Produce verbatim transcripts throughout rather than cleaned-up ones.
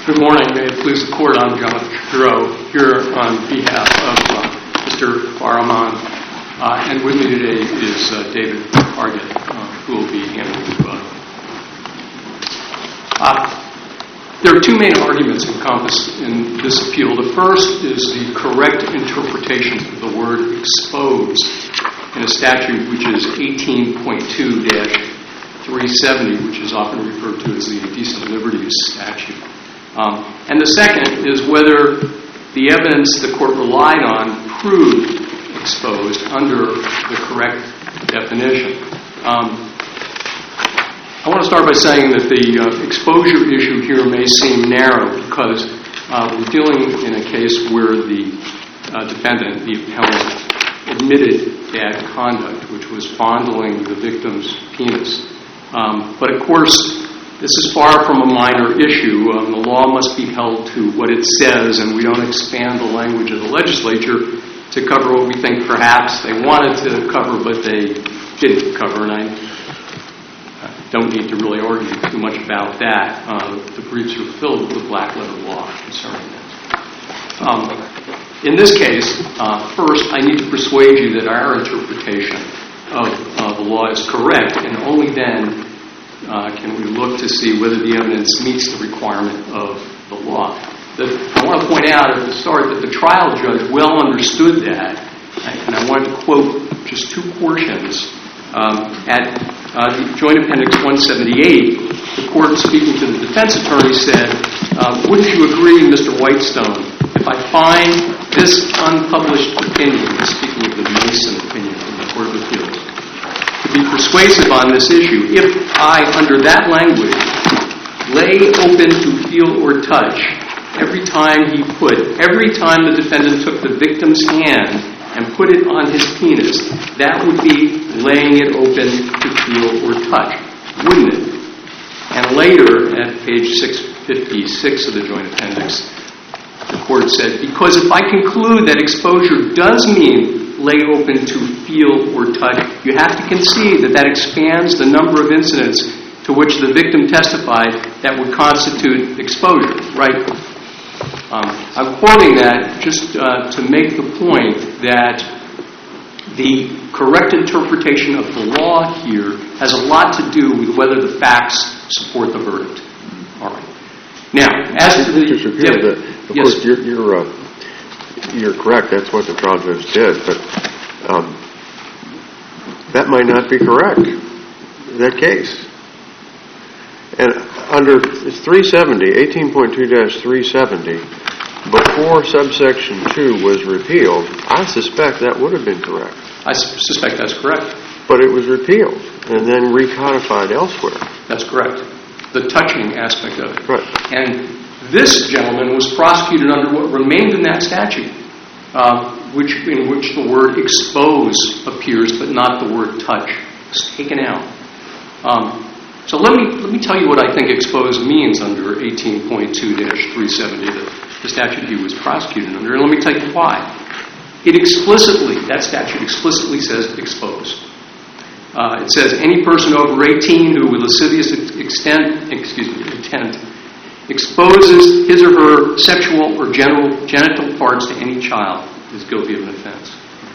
Good morning. May it please the Court, I'm Jonathan Shapiro here on behalf of uh, Mister Faraman. Uh, and with me today is uh, David Target, uh, who will be handling the vote. Uh, there are two main arguments encompassed in this appeal. The first is the correct interpretation of the word exposed in a statute which is eighteen point two dash three seventy, which is often referred to as the Indecent Liberties Statute. Um, and the second is whether the evidence the court relied on proved exposed under the correct definition. Um, I want to start by saying that the uh, exposure issue here may seem narrow because uh, we're dealing in a case where the uh, defendant, the appellant, admitted bad conduct, which was fondling the victim's penis. Um, but of course, this is far from a minor issue. Um, the law must be held to what it says, and we don't expand the language of the legislature to cover what we think perhaps they wanted to cover, but they didn't cover, and I don't need to really argue too much about that. Uh, the briefs are filled with black letter law concerning this. Um, in this case, uh, first, I need to persuade you that our interpretation of uh, the law is correct, and only then Uh, can we look to see whether the evidence meets the requirement of the law. The, I want to point out at the start that the trial judge well understood that, and I wanted to quote just two portions. Um, at uh, the Joint Appendix one seventy-eight, the court, speaking to the defense attorney, said, uh, wouldn't you agree, Mister Whitestone, if I find this unpublished opinion, speaking of the Mason opinion from the Court of Appeals, to be persuasive on this issue, if I, under that language, lay open to feel or touch every time he put, every time the defendant took the victim's hand and put it on his penis, that would be laying it open to feel or touch, wouldn't it? And later, at page six fifty-six of the Joint Appendix, the court said, because if I conclude that exposure does mean lay open to feel or touch, you have to concede that that expands the number of incidents to which the victim testified that would constitute exposure, right? Um, I'm quoting that just uh, to make the point that the correct interpretation of the law here has a lot to do with whether the facts support the verdict. All right. Now, as to the... Mister Shapiro, the, of yes. course, you're... you're uh, You're correct. That's what the trial judge did, but um, that might not be correct. That case, and under three seventy, eighteen point two dash three seventy, before subsection two was repealed, I suspect that would have been correct. I suspect that's correct. But it was repealed and then recodified elsewhere. That's correct. The touching aspect of it. Right. And this gentleman was prosecuted under what remained in that statute, uh, which in which the word expose appears, but not the word touch. It's taken out. Um, so let me let me tell you what I think expose means under eighteen point two dash three seventy, the, the statute he was prosecuted under, and let me tell you why. It explicitly, that statute explicitly says expose. Uh, it says any person over eighteen who with lascivious extent, excuse me, intent exposes his or her sexual or general genital parts to any child is guilty of an offense.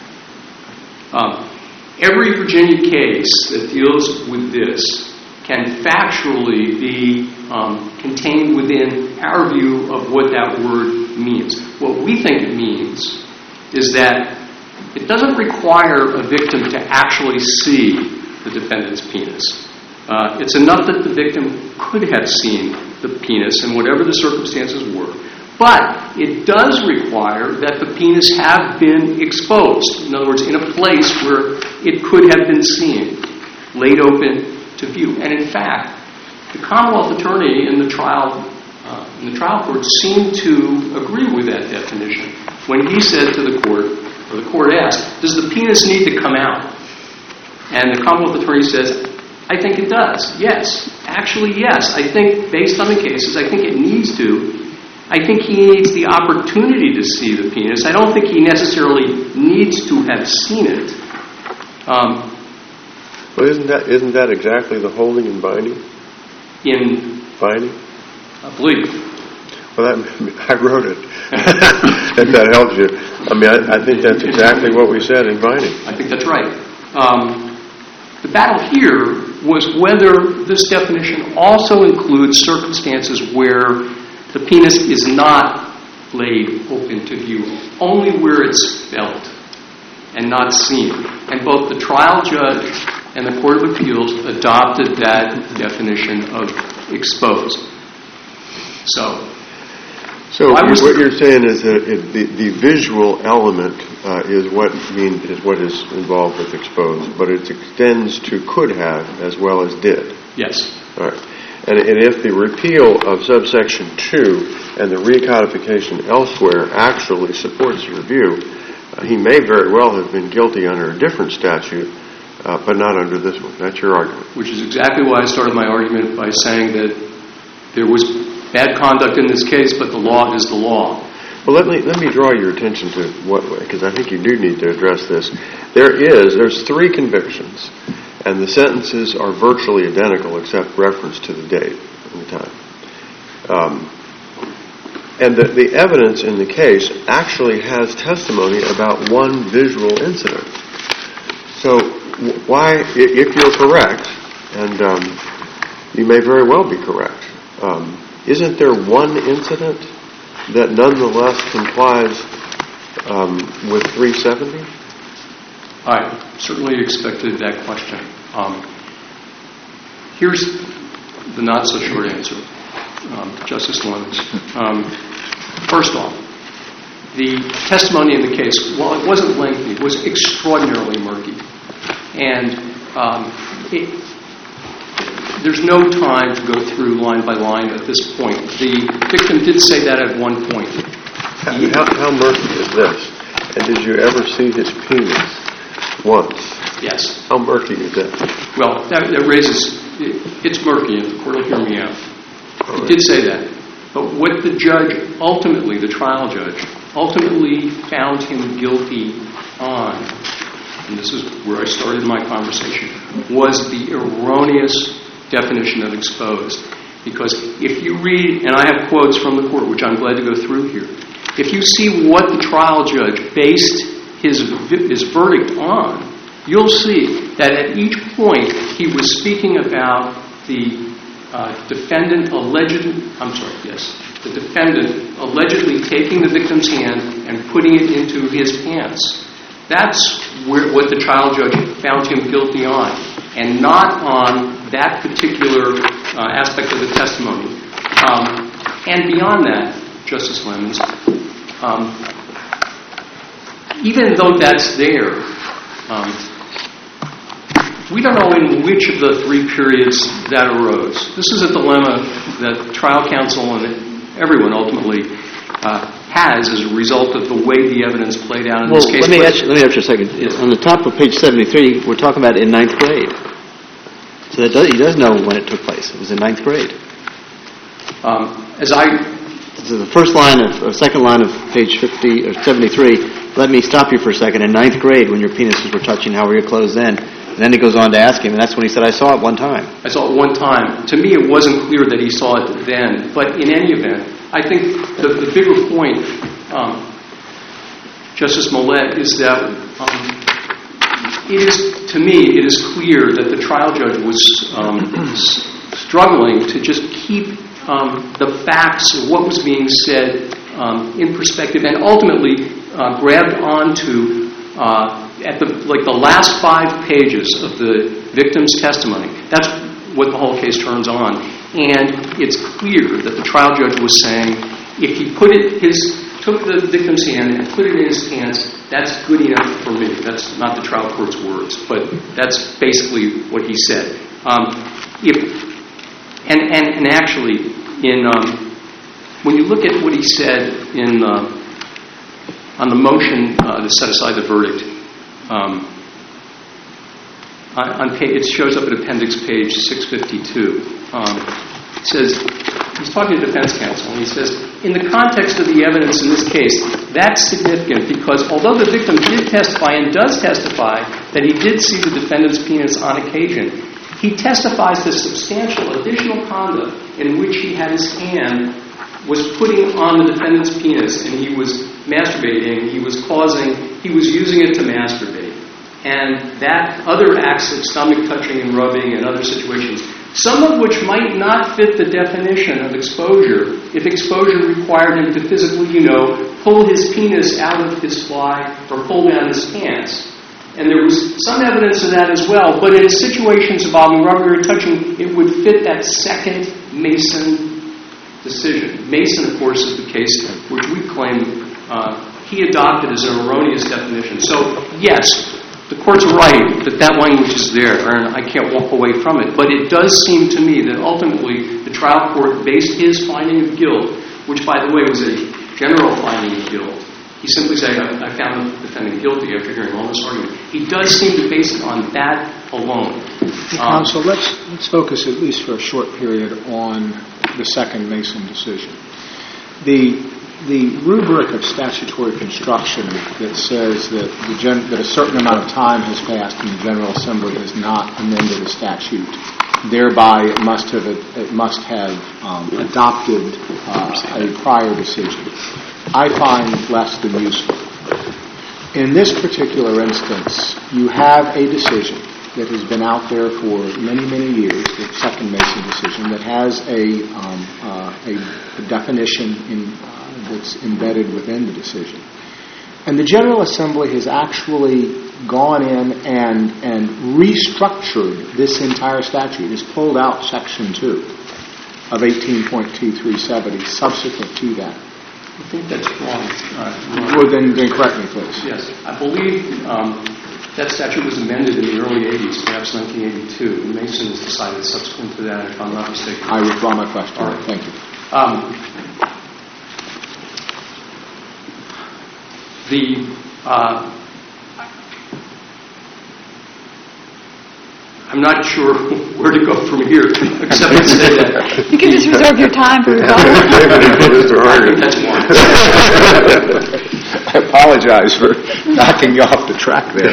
Um, every Virginia case that deals with this can factually be um, contained within our view of what that word means. What we think it means is that it doesn't require a victim to actually see the defendant's penis. Uh, it's enough that the victim could have seen the penis in whatever the circumstances were. But it does require that the penis have been exposed. In other words, in a place where it could have been seen, laid open to view. And in fact, the Commonwealth attorney in the trial, uh, in the trial court seemed to agree with that definition when he said to the court, or the court asked, does the penis need to come out? And the Commonwealth attorney says, I think it does. Yes. Actually, yes. I think, based on the cases, I think it needs to. I think he needs the opportunity to see the penis. I don't think he necessarily needs to have seen it. Um, well, isn't that isn't that exactly the holding and binding? In binding, I believe. Well, that, I wrote it. If that helps you. I mean, I, I think that's exactly what we said in Vining. I think that's right. Um, the battle here was whether this definition also includes circumstances where the penis is not laid open to view, only where it's felt and not seen. And both the trial judge and the Court of Appeals adopted that definition of exposed. So, so was, what you're saying is that it, the, the visual element uh, is what mean is what is involved with exposed, but it extends to could have as well as did. Yes. All right. And, and if the repeal of subsection two and the recodification elsewhere actually supports your view, uh, he may very well have been guilty under a different statute, uh, but not under this one. That's your argument. Which is exactly why I started my argument by saying that there was bad conduct in this case, but the law is the law. Well, let me let me draw your attention to what, because I think you do need to address this. There is, there's three convictions, and the sentences are virtually identical except reference to the date and the time. Um, and the, the evidence in the case actually has testimony about one visual incident. So why, if you're correct, and um, you may very well be correct, um, isn't there one incident that nonetheless complies um, with three seventy? I certainly expected that question. Um, here's the not-so-short answer, um, Justice Lemons. Um, first off, the testimony in the case, while it wasn't lengthy, was extraordinarily murky. And um, it, there's no time to go through line by line at this point. The victim did say that at one point. How, how murky is this? And did you ever see his penis once? Yes. How murky is that? Well, that, that raises, it, it's murky, and the court will hear me out. All He right. did say that. But what the judge, ultimately, the trial judge, ultimately found him guilty on, and this is where I started my conversation, was the erroneous definition of exposed. Because if you read, and I have quotes from the court, which I'm glad to go through here, if you see what the trial judge based his, his verdict on, you'll see that at each point he was speaking about the uh, defendant alleged, I'm sorry, yes, the defendant allegedly taking the victim's hand and putting it into his pants. That's where, what the trial judge found him guilty on, and not on that particular uh, aspect of the testimony. Um, and beyond that, Justice Lemons, um, even though that's there, um, we don't know in which of the three periods that arose. This is a dilemma that trial counsel and everyone ultimately uh, has as a result of the way the evidence played out in well, this case. Let me, ask you, let me ask you a second. On the top of page seventy-three, we're talking about in ninth grade. So that does, he does know when it took place. It was in ninth grade. Um, as I... So the first line of, or second line of page fifty or seventy-three, let me stop you for a second. In ninth grade, when your penises were touching, how were your clothes then? And then he goes on to ask him, and that's when he said, I saw it one time. I saw it one time. To me, it wasn't clear that he saw it then. But in any event, I think the, the bigger point, um, Justice Millett, is that um, it is, to me, it is clear that the trial judge was um, s- struggling to just keep um, the facts of what was being said um, in perspective, and ultimately uh, grabbed onto uh, at the like the last five pages of the victim's testimony. That's what the whole case turns on, and it's clear that the trial judge was saying, if he put it his took the victim's hand and put it in his pants, that's good enough for me. That's not the trial court's words, but that's basically what he said. Um, if and, and and actually, in um, when you look at what he said in uh, on the motion uh, to set aside the verdict, um, on, on page, it shows up at appendix page six fifty-two. Um, it says, he's talking to defense counsel, and he says, in the context of the evidence in this case, that's significant because although the victim did testify and does testify that he did see the defendant's penis on occasion, he testifies to substantial additional conduct in which he had his hand was putting on the defendant's penis and he was masturbating, he was causing, he was using it to masturbate. And that other acts of stomach touching and rubbing and other situations, some of which might not fit the definition of exposure if exposure required him to physically, you know, pull his penis out of his fly or pull down his pants. And there was some evidence of that as well, but in situations involving rubbing or touching, it would fit that second Mason decision. Mason, of course, is the case which we claim uh, he adopted as an erroneous definition. So, yes, the court's right that that language is there, and I can't walk away from it. But it does seem to me that ultimately the trial court based his finding of guilt, which, by the way, was a general finding of guilt. He simply said, I, I found the defendant guilty after hearing all this argument. He does seem to base it on that alone. Um, Counsel, let's, let's focus at least for a short period on the second Mason decision. The The rubric of statutory construction that says that, the gen- that a certain amount of time has passed and the General Assembly has not amended a statute, thereby it must have it must have um, adopted uh, a prior decision, I find less than useful. In this particular instance, you have a decision that has been out there for many, many years, the second Mason decision, that has a, um, uh, a, a definition in that's embedded within the decision. And the General Assembly has actually gone in and and restructured this entire statute. It's pulled out Section two of eighteen point two three seventy subsequent to that. I think that's wrong. Uh, well, then, then correct me, please. Yes. I believe um, that statute was amended in the early eighties, perhaps nineteen eighty-two. And Mason has decided subsequent to that, if I'm not mistaken. I withdraw my question. All right. Thank you. Um, The, uh, I'm not sure where to go from here, except to say that. You can just reserve your time for rebuttal. I think that's one. I apologize for knocking you off the track there.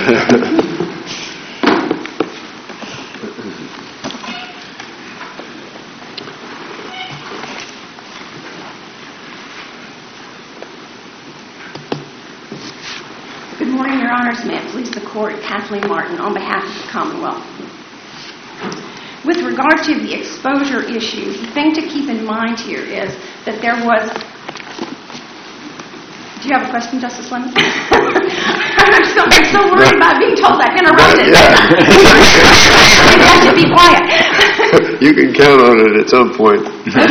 Good morning, Your Honors. May it please the Court, Kathleen Martin, on behalf of the Commonwealth. With regard to the exposure issue, the thing to keep in mind here is that there was... Do you have a question, Justice Lemon? I'm, so, I'm so worried about being told I've interrupted. I have to be quiet. You can count on it at some point.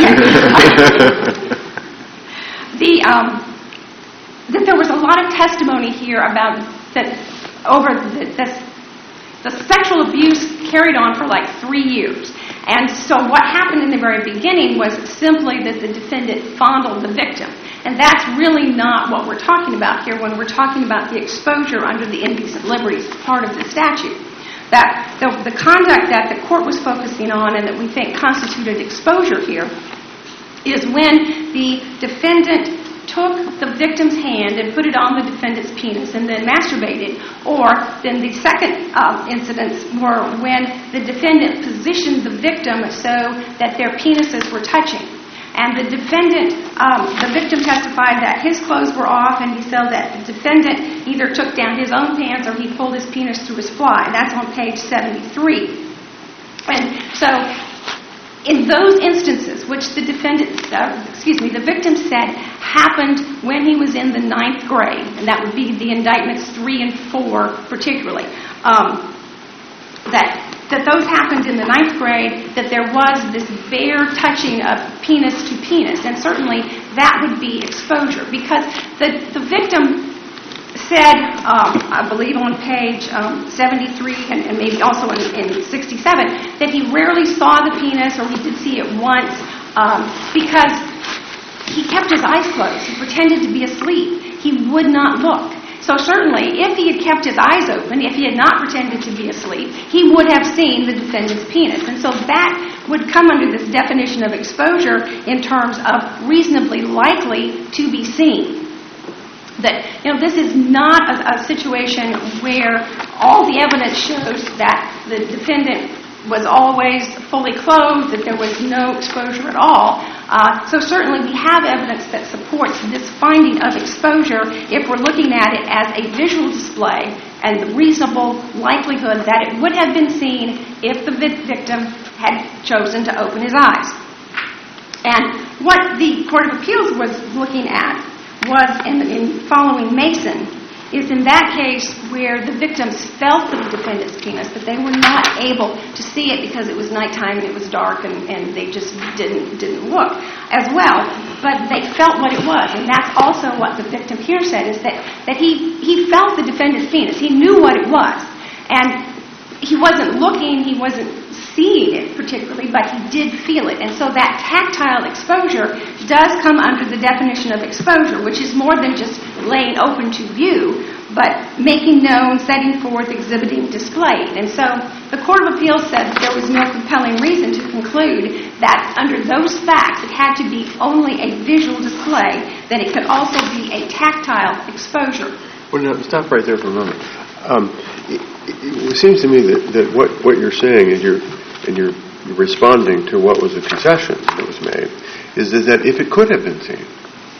the... Um, that there was a lot of testimony here about that over the, the, the sexual abuse carried on for like three years. And so what happened in the very beginning was simply that the defendant fondled the victim. And that's really not what we're talking about here when we're talking about the exposure under the indecent liberties part of the statute. That the, the conduct that the court was focusing on and that we think constituted exposure here is when the defendant took the victim's hand and put it on the defendant's penis and then masturbated, or then the second uh, incidents were when the defendant positioned the victim so that their penises were touching. And the defendant, um, the victim testified that his clothes were off, and he said that the defendant either took down his own pants or he pulled his penis through his fly. That's on page seventy-three. And so in those instances, which the defendant, uh, excuse me, the victim said happened when he was in the ninth grade, and that would be the indictments three and four particularly, um, that that those happened in the ninth grade, that there was this bare touching of penis to penis, and certainly that would be exposure, because the, the victim said, um, I believe on page um, seventy-three and, and maybe also in, in sixty-seven, that he rarely saw the penis, or he did see it once, um, because he kept his eyes closed. He pretended to be asleep. He would not look. So certainly, if he had kept his eyes open, if he had not pretended to be asleep, he would have seen the defendant's penis. And so that would come under this definition of exposure in terms of reasonably likely to be seen. That, you know, this is not a, a situation where all the evidence shows that the defendant was always fully clothed, that there was no exposure at all. Uh, so certainly we have evidence that supports this finding of exposure if we're looking at it as a visual display and the reasonable likelihood that it would have been seen if the victim had chosen to open his eyes. And what the Court of Appeals was looking at was, in, in following Mason, is in that case where the victims felt the defendant's penis, but they were not able to see it because it was nighttime and it was dark and, and they just didn't didn't look as well. But they felt what it was, and that's also what the victim here said, is that, that he, he felt the defendant's penis. He knew what it was. And he wasn't looking, he wasn't seeing it particularly, but he did feel it. And so that tactile exposure does come under the definition of exposure, which is more than just laying open to view, but making known, setting forth, exhibiting, displayed. And so the Court of Appeals said that there was no compelling reason to conclude that under those facts it had to be only a visual display, that it could also be a tactile exposure. Well, now, stop right there for a moment. Um, it, it seems to me that, that what, what you're saying is you're and you're responding to what was a concession that was made, is, is that if it could have been seen,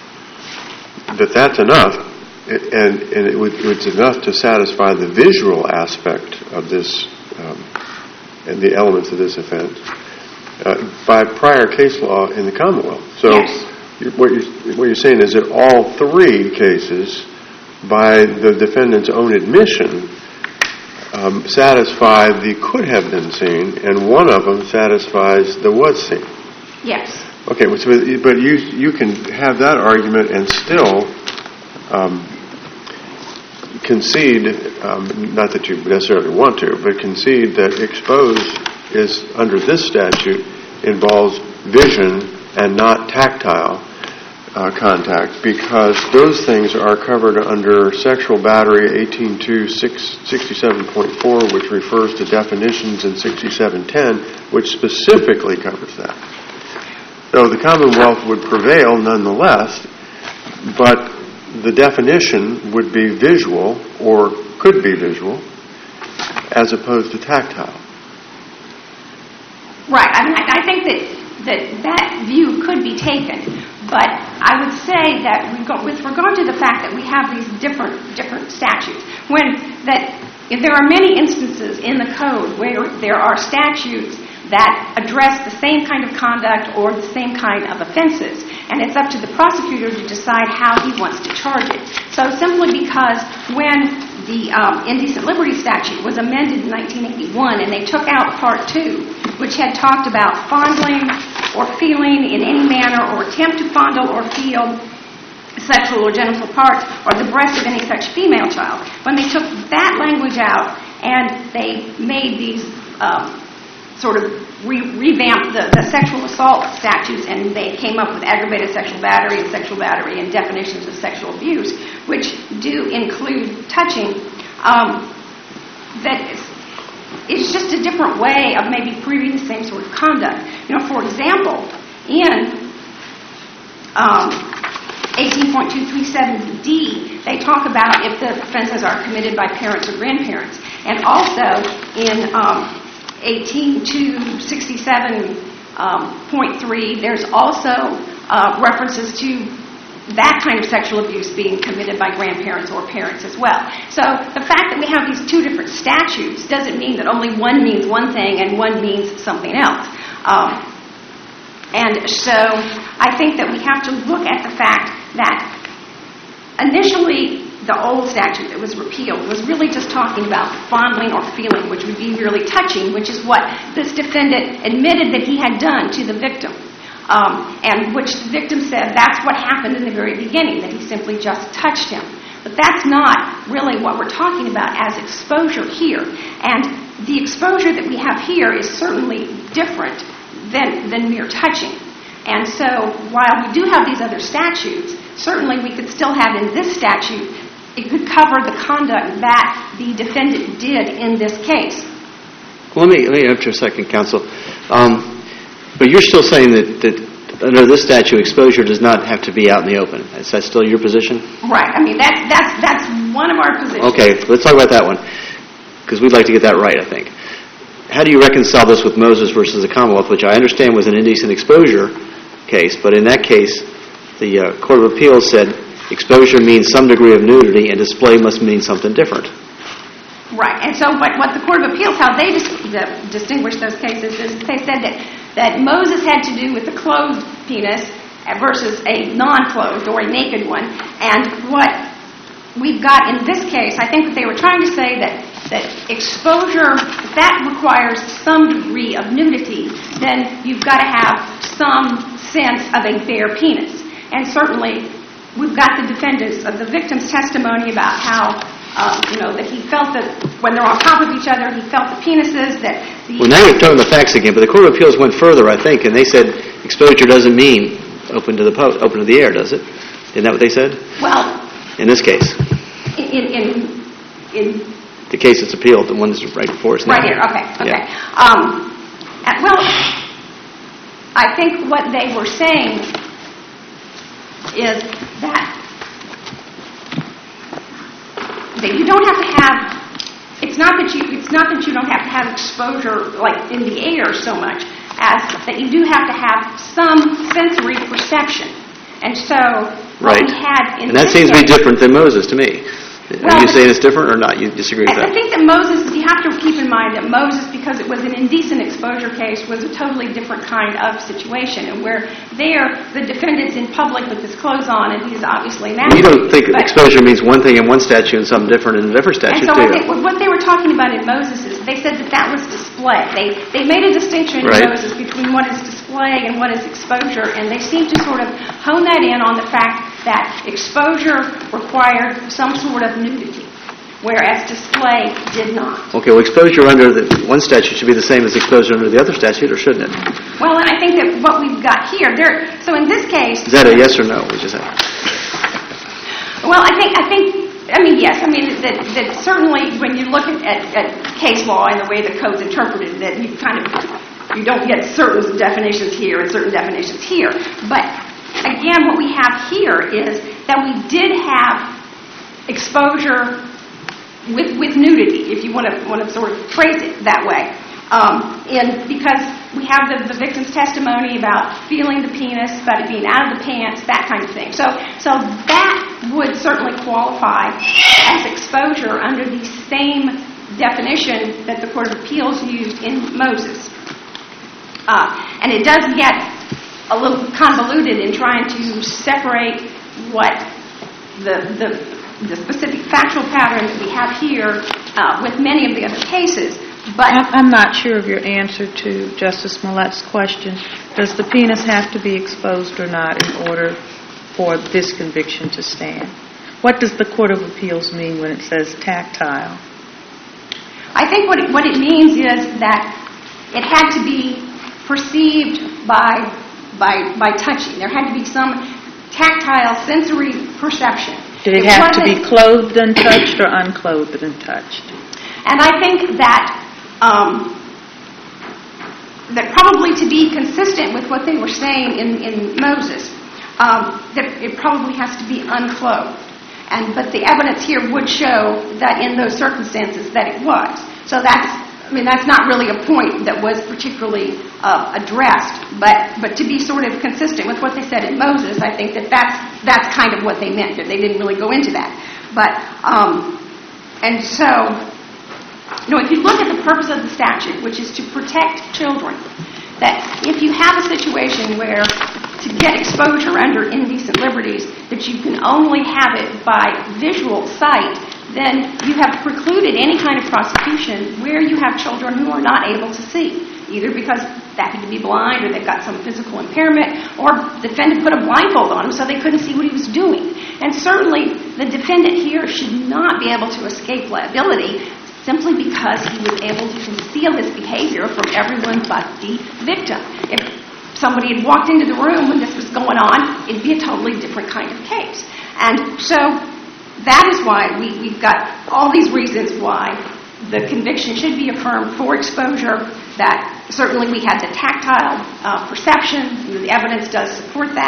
that that's enough, and, and it would, it's enough to satisfy the visual aspect of this um, and the elements of this offense uh, by prior case law in the Commonwealth. So yes. you're, what, you're, what you're saying is that all three cases, by the defendant's own admission, Um, satisfy the could have been seen, and one of them satisfies the was seen. Yes. Okay, but you you can have that argument and still um, concede, um, not that you necessarily want to, but concede that exposed is, under this statute, involves vision and not tactile Uh, contact, because those things are covered under sexual battery eighteen two sixty-seven point four, which refers to definitions in sixty-seven ten, which specifically covers that. So the Commonwealth would prevail nonetheless, but the definition would be visual, or could be visual, as opposed to tactile. Right. I mean, I, I think that, that that view could be taken. But I would say that with regard to the fact that we have these different different statutes, when that if there are many instances in the code where there are statutes that address the same kind of conduct or the same kind of offenses, and it's up to the prosecutor to decide how he wants to charge it. So simply because when the um, indecent liberty statute was amended in nineteen eighty-one and they took out Part two, which had talked about fondling or feeling in any manner or attempt to fondle or feel sexual or genital parts or the breast of any such female child. When they took that language out and they made these um, sort of re- revamped the, the sexual assault statutes, and they came up with aggravated sexual battery and sexual battery and definitions of sexual abuse, which do include touching, um, that it's just a different way of maybe proving the same sort of conduct. You know, for example, in um, eighteen point two three seven D, they talk about if the offenses are committed by parents or grandparents. And also in um, eighteen point two sixty-seven point three, there's also uh, references to that kind of sexual abuse being committed by grandparents or parents as well. So the fact that we have these two different statutes doesn't mean that only one means one thing and one means something else. Um, and so I think that we have to look at the fact that initially the old statute that was repealed was really just talking about fondling or feeling, which would be really touching, which is what this defendant admitted that he had done to the victim. Um, and which the victim said that's what happened in the very beginning, that he simply just touched him. But that's not really what we're talking about as exposure here. And the exposure that we have here is certainly different than, than mere touching. And so while we do have these other statutes, certainly we could still have in this statute, it could cover the conduct that the defendant did in this case. Well, let me, let me interrupt you a second, counsel. Um, But you're still saying that, that under this statute, exposure does not have to be out in the open. Is that still your position? Right. I mean, that's that's that's one of our positions. Okay, let's talk about that one, because we'd like to get that right, I think. how do you reconcile this with Moses versus the Commonwealth, which I understand was an indecent exposure case, but in that case, the uh, Court of Appeals said exposure means some degree of nudity and display must mean something different. Right. And so what, what the Court of Appeals, how they dis- the, distinguished those cases is they said that, that Moses had to do with the clothed penis versus a non-clothed or a naked one. And what we've got in this case, I think that they were trying to say that, that exposure, if that requires some degree of nudity, then you've got to have some sense of a bare penis. And certainly we've got the defendants of the victim's testimony about how Uh, you know, that he felt that when they're on top of each other, he felt the penises, that the... Well, now you're talking the facts again, but the Court of Appeals went further, I think, and they said exposure doesn't mean open to the po- open to the air, does it? Isn't that what they said? Well... In this case. In... in, in the case that's appealed, the one that's right before us now. Right here, okay, okay. Yeah. Um, uh, well, I think what they were saying is that that you don't have to have, it's not that you, it's not that you don't have to have exposure like in the air so much as that you do have to have some sensory perception. And so what right. we had in and that this seems to be case, different than Moses to me. Well, Are you saying it's different or not? You disagree with I, that? I think that Moses, you have to keep in mind that Moses, because it was an indecent exposure case, was a totally different kind of situation. And where there, the defendant's in public with his clothes on, and he's obviously married. You don't think but, exposure means one thing in one statute and something different in a different statute, and so do I you? think what they were talking about in Moses is they said that that was display. They they made a distinction in Right. Moses between what is display and what is exposure, and they seemed to sort of hone that in on the fact that exposure required some sort of nudity, whereas display did not. Okay, well, exposure under the one statute should be the same as exposure under the other statute, or shouldn't it? Well, and I think that what we've got here, there. So in this case, Is that a yes or no? We just have. well, I think I think I mean yes. I mean that, that certainly when you look at, at, at case law and the way the code's interpreted, that you kind of you don't get certain definitions here and certain definitions here. But again, what we have here is that we did have exposure with with nudity, if you want to want to sort of phrase it that way. Um, and because we have the, the victim's testimony about feeling the penis, about it being out of the pants, that kind of thing. So, so that would certainly qualify as exposure under the same definition that the Court of Appeals used in Moses. Uh, and it does get a little convoluted in trying to separate what the the the specific factual pattern that we have here uh, with many of the other cases. But I'm not sure of your answer to Justice Millett's question. Does the penis have to be exposed or not in order for this conviction to stand? What does the Court of Appeals mean when it says tactile? I think what it, what it means is that it had to be perceived by by by touching. There had to be some tactile sensory perception. Did it, it have to be clothed and touched or unclothed and touched? And I think that um, that probably to be consistent with what they were saying in, in Moses, um, that it probably has to be unclothed. And but the evidence here would show that in those circumstances that it was. So that's, I mean, that's not really a point that was particularly uh, addressed. But but to be sort of consistent with what they said in Moses, I think that that's that's kind of what they meant. That they didn't really go into that. But um, and so, you know, if you look at the purpose of the statute, which is to protect children, that if you have a situation where to get exposure under indecent liberties, that you can only have it by visual sight, then you have precluded any kind of prosecution where you have children who are not able to see, either because they happen to be blind or they've got some physical impairment, or the defendant put a blindfold on him so they couldn't see what he was doing. And certainly the defendant here should not be able to escape liability simply because he was able to conceal his behavior from everyone but the victim. If somebody had walked into the room when this was going on, it'd be a totally different kind of case. And so that is why we, we've got all these reasons why the conviction should be affirmed for exposure, that certainly we had the tactile uh, perception, the evidence does support that.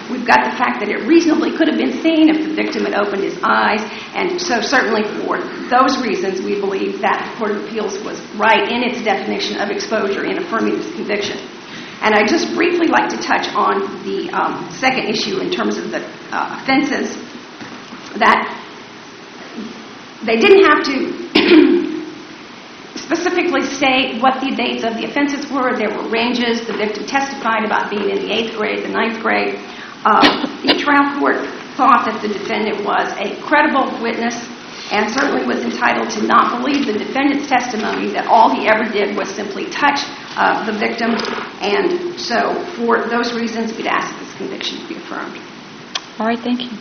We've got the fact that it reasonably could have been seen if the victim had opened his eyes. And so certainly for those reasons, we believe that the Court of Appeals was right in its definition of exposure in affirming this conviction. And I'd just briefly like to touch on the um, second issue in terms of the uh, offenses, that they didn't have to specifically state what the dates of the offenses were. There were ranges. The victim testified about being in the eighth grade, the ninth grade. Uh, the trial court thought that the defendant was a credible witness and certainly was entitled to not believe the defendant's testimony that all he ever did was simply touch uh, the victim. And so for those reasons, we'd ask that this conviction be affirmed. All right, thank you.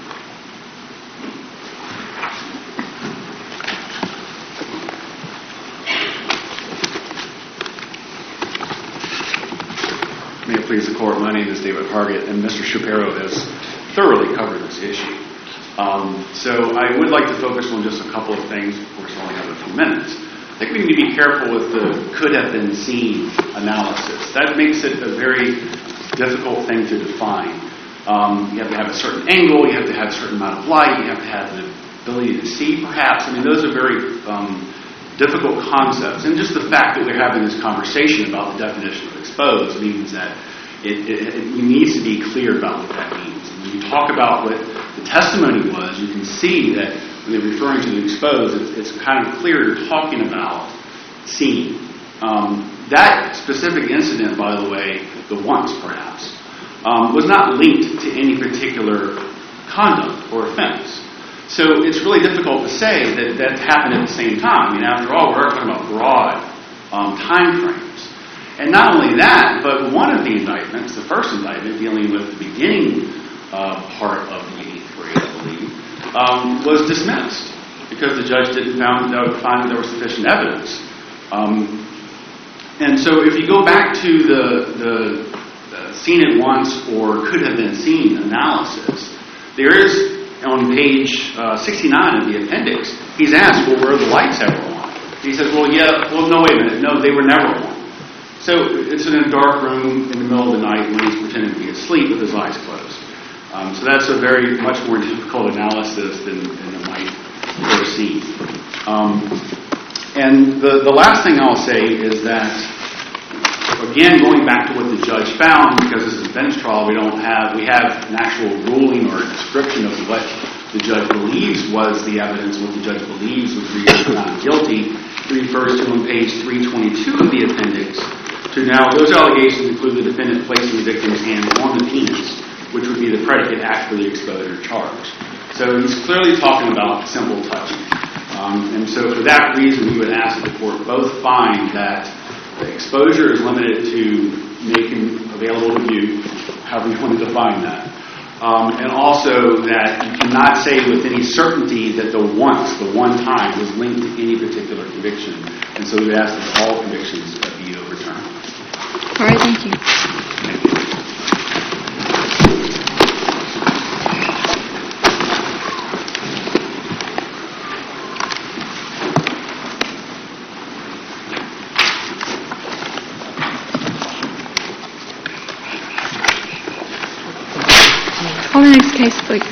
May it please the Court, my name is David Hargett, and Mister Shapiro has thoroughly covered this issue. Um, so I would like to focus on just a couple of things. Of course, I only have a few minutes. I think we need to be careful with the could have been seen analysis. That makes it a very difficult thing to define. Um, you have to have a certain angle, you have to have a certain amount of light, you have to have the ability to see, perhaps. I mean, those are very um, difficult concepts. And just the fact that we're having this conversation about the definition of exposed means that it, it, it needs to be clear about what that means. And when you talk about what the testimony was, you can see that when they're referring to the exposed, it's, it's kind of clear you're talking about seeing. Um, that specific incident, by the way, the once perhaps, um, was not linked to any particular conduct or offense. So it's really difficult to say that that happened at the same time. I mean, after all, we're talking about broad um, time frames. And not only that, but one of the indictments, the first indictment dealing with the beginning uh, part of the eighth grade, I believe, um, was dismissed because the judge didn't found, uh, find that there was sufficient evidence. Um, and so if you go back to the, the uh, seen it once or could have been seen analysis, there is on page uh, sixty-nine of the appendix, he's asked, well, were the lights ever on? He says, well, yeah, well, no, wait a minute. No, they were never on. So it's in a dark room in the middle of the night when he's pretending to be asleep with his eyes closed. Um, so that's a very much more difficult analysis than, than it might ever seem. Um, and the, the last thing I'll say is that, again, going back to what the judge found, because this is a bench trial, we don't have, we have an actual ruling or a description of what the judge believes was the evidence, what the judge believes was reason not guilty. He refers to on page three twenty-two of the appendix to now, those allegations include the defendant placing the victim's hands on the penis, which would be the predicate act for the exposure charge. So he's clearly talking about simple touching. Um, and so for that reason, we would ask the court both find that the exposure is limited to making available to view, however you want to define that. Um, and also that you cannot say with any certainty that the once, the one time, was linked to any particular conviction. And so we would ask that all convictions be overturned. All right, thank you. Thank you. Call the next case, please.